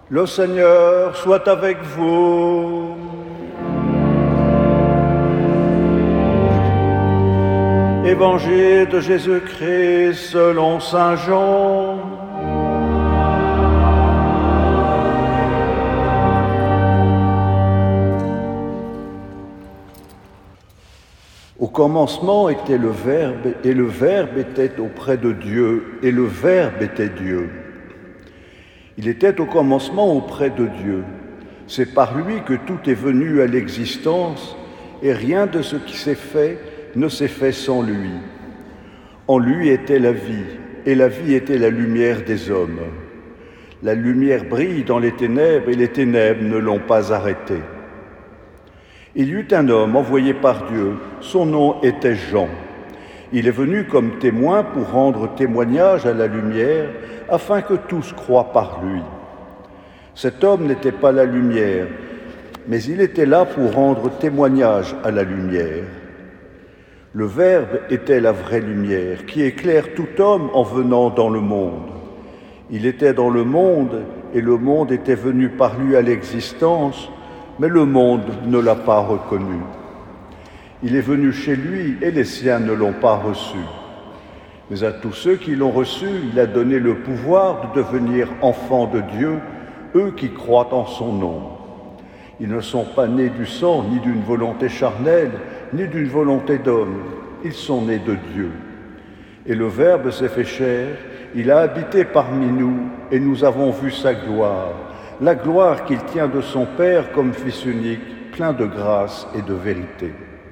Le Seigneur soit avec vous. Évangile de Jésus-Christ selon saint Jean. Au commencement était le Verbe, et le Verbe était auprès de Dieu, et le Verbe était Dieu. Il était au commencement auprès de Dieu. C'est par lui que tout est venu à l'existence, et rien de ce qui s'est fait ne s'est fait sans lui. En lui était la vie, et la vie était la lumière des hommes. La lumière brille dans les ténèbres, et les ténèbres ne l'ont pas arrêtée. Il y eut un homme envoyé par Dieu, son nom était Jean. Il est venu comme témoin pour rendre témoignage à la lumière, afin que tous croient par lui. Cet homme n'était pas la lumière, mais il était là pour rendre témoignage à la lumière. Le Verbe était la vraie lumière, qui éclaire tout homme en venant dans le monde. Il était dans le monde, et le monde était venu par lui à l'existence, mais le monde ne l'a pas reconnu. Il est venu chez lui, et les siens ne l'ont pas reçu. Mais à tous ceux qui l'ont reçu, il a donné le pouvoir de devenir enfants de Dieu, eux qui croient en son nom. Ils ne sont pas nés du sang, ni d'une volonté charnelle, ni d'une volonté d'homme. Ils sont nés de Dieu. Et le Verbe s'est fait chair, il a habité parmi nous, et nous avons vu sa gloire, la gloire qu'il tient de son Père comme Fils unique, plein de grâce et de vérité.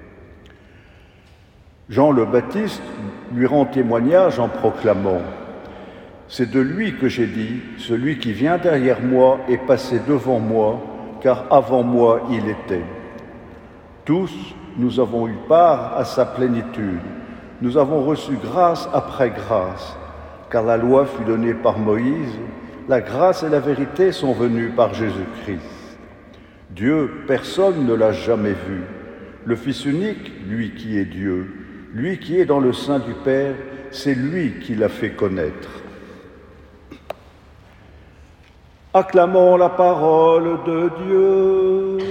Jean le Baptiste lui rend témoignage en proclamant « C'est de lui que j'ai dit, celui qui vient derrière moi est passé devant moi, car avant moi il était. Tous, nous avons eu part à sa plénitude. Nous avons reçu grâce après grâce, car la loi fut donnée par Moïse, la grâce et la vérité sont venues par Jésus-Christ. Dieu, personne ne l'a jamais vu. Le Fils unique, lui qui est Dieu, lui qui est dans le sein du Père, c'est lui qui l'a fait connaître. Acclamons la parole de Dieu.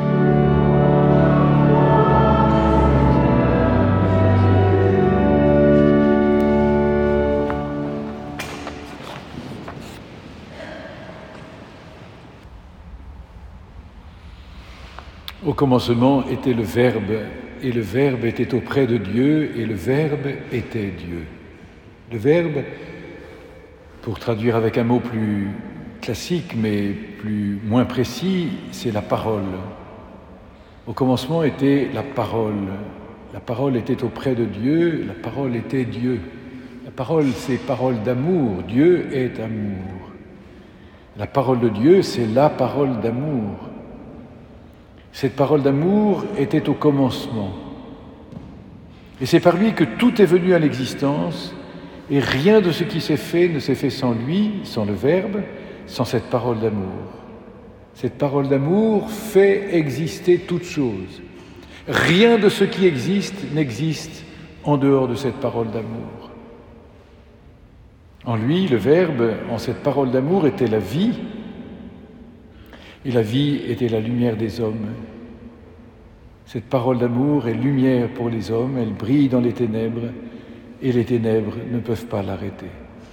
Au commencement était le Verbe, et le Verbe était auprès de Dieu, et le Verbe était Dieu. Le Verbe, pour traduire avec un mot plus classique, mais moins précis, c'est la parole. Au commencement était la parole. La parole était auprès de Dieu, la parole était Dieu. La parole, c'est parole d'amour. Dieu est amour. La parole de Dieu, c'est la parole d'amour. Cette parole d'amour était au commencement. Et c'est par lui que tout est venu à l'existence, et rien de ce qui s'est fait ne s'est fait sans lui, sans le Verbe, sans cette parole d'amour. Cette parole d'amour fait exister toute chose. Rien de ce qui existe n'existe en dehors de cette parole d'amour. En lui, le Verbe, en cette parole d'amour, était la vie, et la vie était la lumière des hommes. Cette parole d'amour est lumière pour les hommes, elle brille dans les ténèbres, et les ténèbres ne peuvent pas l'arrêter.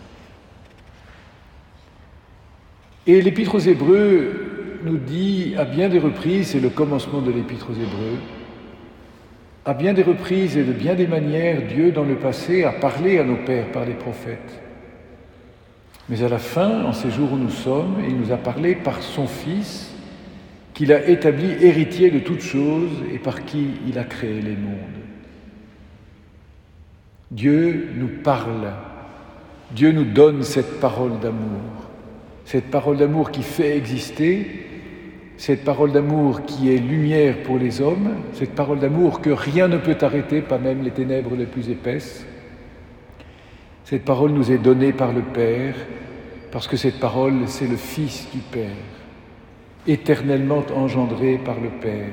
Et l'Épître aux Hébreux nous dit à bien des reprises, c'est le commencement de l'Épître aux Hébreux, à bien des reprises et de bien des manières, Dieu dans le passé a parlé à nos pères par les prophètes. Mais à la fin, en ces jours où nous sommes, il nous a parlé par son Fils, qu'il a établi héritier de toutes choses et par qui il a créé les mondes. Dieu nous parle, Dieu nous donne cette parole d'amour qui fait exister, cette parole d'amour qui est lumière pour les hommes, cette parole d'amour que rien ne peut arrêter, pas même les ténèbres les plus épaisses. Cette parole nous est donnée par le Père, parce que cette parole, c'est le Fils du Père, éternellement engendré par le Père.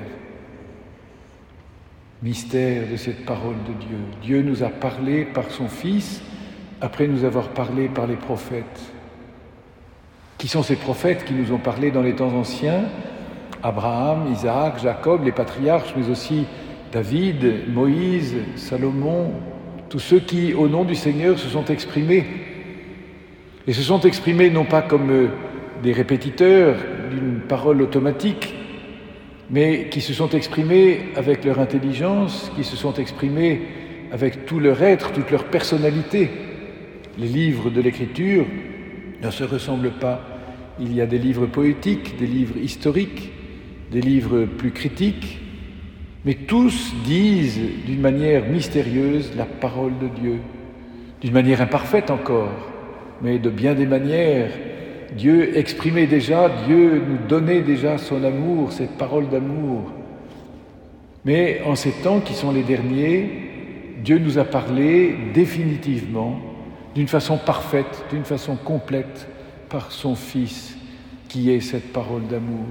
Mystère de cette parole de Dieu. Dieu nous a parlé par son Fils, après nous avoir parlé par les prophètes. Qui sont ces prophètes qui nous ont parlé dans les temps anciens? Abraham, Isaac, Jacob, les patriarches, mais aussi David, Moïse, Salomon, tous ceux qui, au nom du Seigneur, se sont exprimés. Et se sont exprimés non pas comme des répétiteurs d'une parole automatique, mais qui se sont exprimés avec leur intelligence, qui se sont exprimés avec tout leur être, toute leur personnalité. Les livres de l'Écriture ne se ressemblent pas. Il y a des livres poétiques, des livres historiques, des livres plus critiques, mais tous disent d'une manière mystérieuse la parole de Dieu, d'une manière imparfaite encore, mais de bien des manières. Dieu exprimait déjà, Dieu nous donnait déjà son amour, cette parole d'amour. Mais en ces temps qui sont les derniers, Dieu nous a parlé définitivement, d'une façon parfaite, d'une façon complète, par son Fils, qui est cette parole d'amour.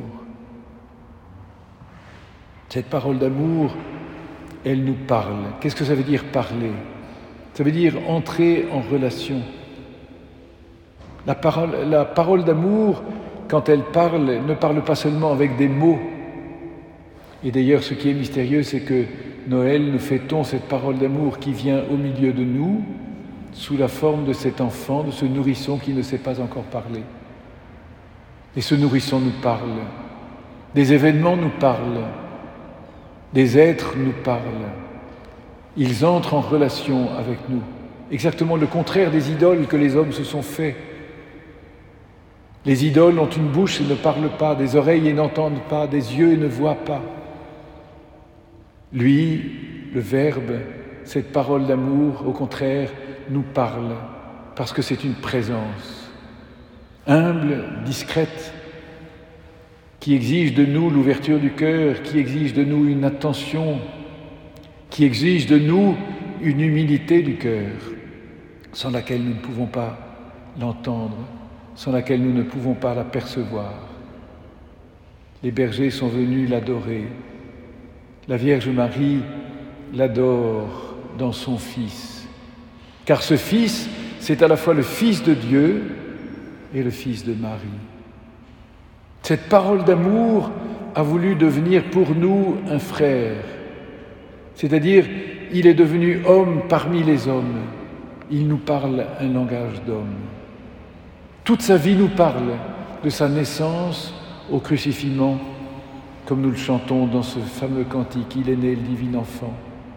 Cette parole d'amour, elle nous parle. Qu'est-ce que ça veut dire parler? Ça veut dire entrer en relation. La parole d'amour, quand elle parle, ne parle pas seulement avec des mots. Et d'ailleurs, ce qui est mystérieux, c'est que Noël, nous fêtons cette parole d'amour qui vient au milieu de nous, sous la forme de cet enfant, de ce nourrisson qui ne sait pas encore parler. Et ce nourrisson nous parle. Des événements nous parlent. Des êtres nous parlent. Ils entrent en relation avec nous. Exactement le contraire des idoles que les hommes se sont faits. Les idoles ont une bouche et ne parlent pas, des oreilles et n'entendent pas, des yeux et ne voient pas. Lui, le Verbe, cette parole d'amour, au contraire, nous parle, parce que c'est une présence, humble, discrète, qui exige de nous l'ouverture du cœur, qui exige de nous une attention, qui exige de nous une humilité du cœur, sans laquelle nous ne pouvons pas l'entendre, sans laquelle nous ne pouvons pas la percevoir. Les bergers sont venus l'adorer. La Vierge Marie l'adore dans son Fils. Car ce Fils, c'est à la fois le Fils de Dieu et le Fils de Marie. Cette parole d'amour a voulu devenir pour nous un frère. C'est-à-dire, il est devenu homme parmi les hommes. Il nous parle un langage d'homme. Toute sa vie nous parle, de sa naissance au crucifixion, comme nous le chantons dans ce fameux cantique, il est né le divin enfant.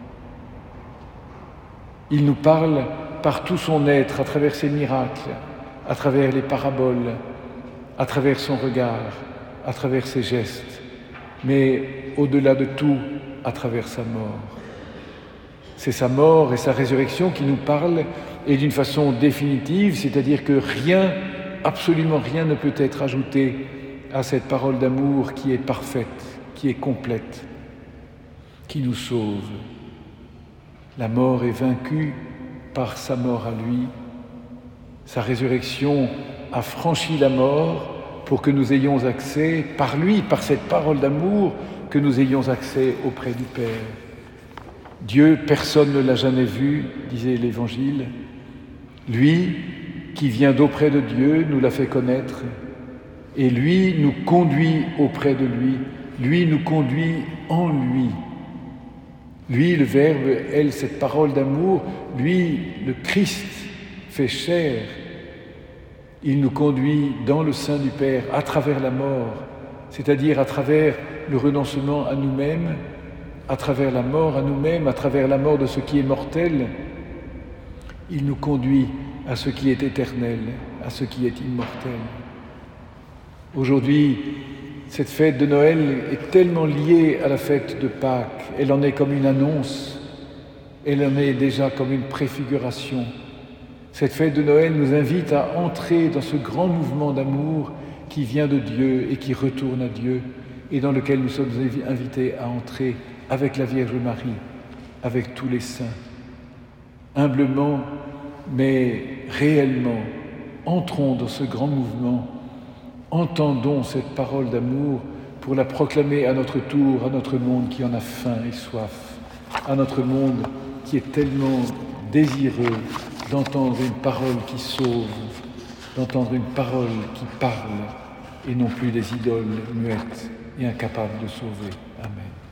Il nous parle par tout son être, à travers ses miracles, à travers les paraboles, à travers son regard, à travers ses gestes, mais au-delà de tout, à travers sa mort. C'est sa mort et sa résurrection qui nous parlent, et d'une façon définitive, c'est-à-dire que rien, absolument rien ne peut être ajouté à cette parole d'amour qui est parfaite, qui est complète, qui nous sauve. La mort est vaincue par sa mort à lui. Sa résurrection a franchi la mort pour que nous ayons accès, par lui, par cette parole d'amour, que nous ayons accès auprès du Père. Dieu, personne ne l'a jamais vu, disait l'Évangile. Lui, qui vient d'auprès de Dieu, nous l'a fait connaître. Et lui nous conduit auprès de lui. Lui nous conduit en lui. Lui, le Verbe, elle, cette parole d'amour, lui, le Christ, fait chair. Il nous conduit dans le sein du Père, à travers la mort, c'est-à-dire à travers le renoncement à nous-mêmes, à travers la mort à nous-mêmes, à travers la mort de ce qui est mortel. Il nous conduit à ce qui est éternel, à ce qui est immortel. Aujourd'hui, cette fête de Noël est tellement liée à la fête de Pâques. Elle en est comme une annonce, elle en est déjà comme une préfiguration. Cette fête de Noël nous invite à entrer dans ce grand mouvement d'amour qui vient de Dieu et qui retourne à Dieu, et dans lequel nous sommes invités à entrer avec la Vierge Marie, avec tous les saints. Humblement, mais réellement, entrons dans ce grand mouvement. Entendons cette parole d'amour pour la proclamer à notre tour, à notre monde qui en a faim et soif, à notre monde qui est tellement désireux d'entendre une parole qui sauve, d'entendre une parole qui parle et non plus des idoles muettes et incapables de sauver. Amen.